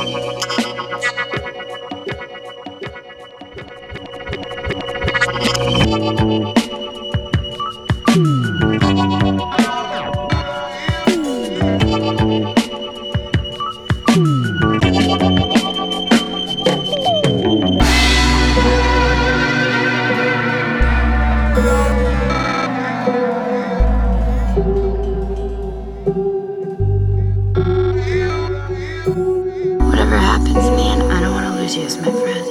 Whatever happens, man, I don't want to lose you as my friend.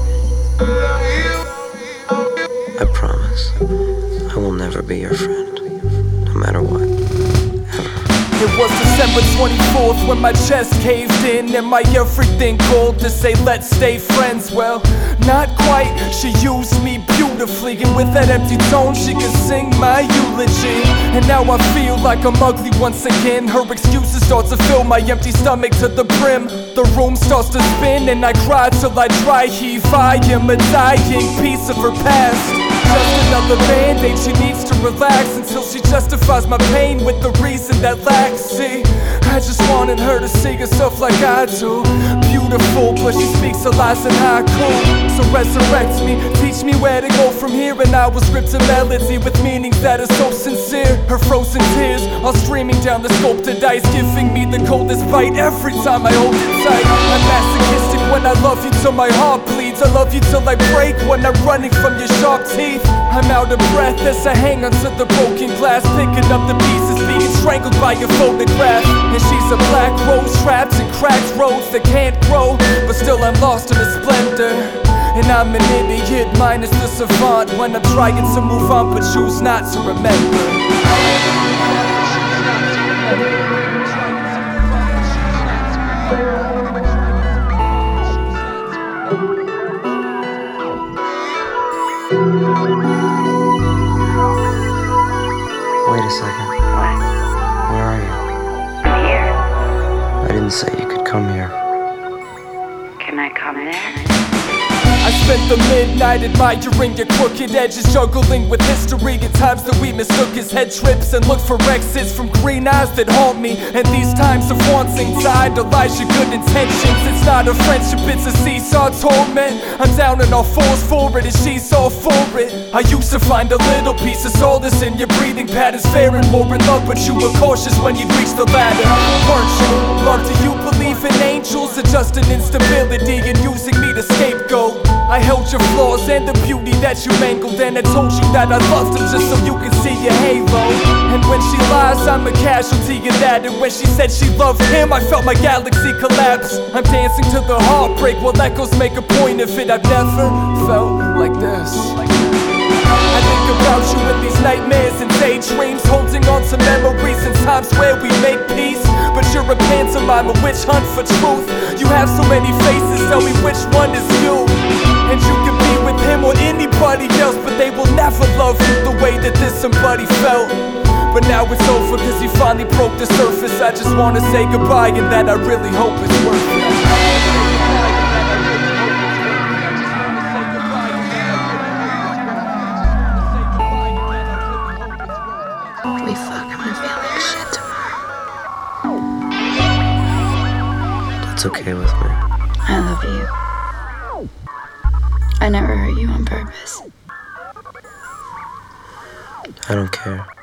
I promise, I will never be your friend, no matter what, ever. It was December 24th when my chest caved in and my everything called to say let's stay friends. Well, not quite, she used me beautifully, and with that empty tone she could sing my eulogy. And now I feel like I'm ugly once again. Her excuses start to fill my empty stomach to the brim. The room starts to spin and I cry till I dry heave. I am a dying piece of her past, just another band-aid. She needs to relax until she justifies my pain with the reason that lacks. See, I just wanted her to see herself like I do, beautiful, but she speaks her lies in haiku. So resurrect me, teach me where to go from here. And I was ripped to melody with meanings that are so sincere. Her frozen tears are streaming down the sculpted ice, giving me the coldest bite every time I hold it tight. I'm masochistic when I love you till my heart bleeds. I love you till I break when I'm running from your sharp teeth. I'm out of breath as I hang onto the broken glass, picking up the pieces, being strangled by your photograph. And she's a black rose trapped in cracked roads that can't grow, but still I'm lost in the splendor. And I'm an idiot minus the savant when I'm trying to move on but choose not to remember. Wait a second. What? Where are you? I'm here. I didn't say you could come here. Can I come there? I spent the midnight admiring your crooked edges, juggling with history at times that we mistook as head trips, and looked for exits from green eyes that haunt me. And these times of wanting to idolize your good intentions. It's not a friendship, it's a seesaw torment. I'm down on all fours for it and she's all for it. I used to find a little piece of solace in your breathing patterns, fair and more in love, but you were cautious when you reached the ladder, weren't you? Love, do you believe in angels or just an instability and using me to scapegoat? I held your flaws and the beauty that you mangled, and I told you that I loved them just so you could see your halo. And when she lies, I'm a casualty of that. And when she said she loved him, I felt my galaxy collapse. I'm dancing to the heartbreak while echoes make a point of it. I've never felt like this. I think about you in these nightmares and daydreams, holding on to memories and times where we make peace. But you're a pantomime, a witch hunt for truth. You have so many faces, tell me which one is you. And you can be with him or anybody else, but they will never love you the way that this somebody felt. But now it's over cause you finally broke the surface. I just wanna say goodbye and that I really hope it's worth it. We fuck, I'm gonna feel like shit tomorrow. That's okay with me. I love you. I never hurt you on purpose. I don't care.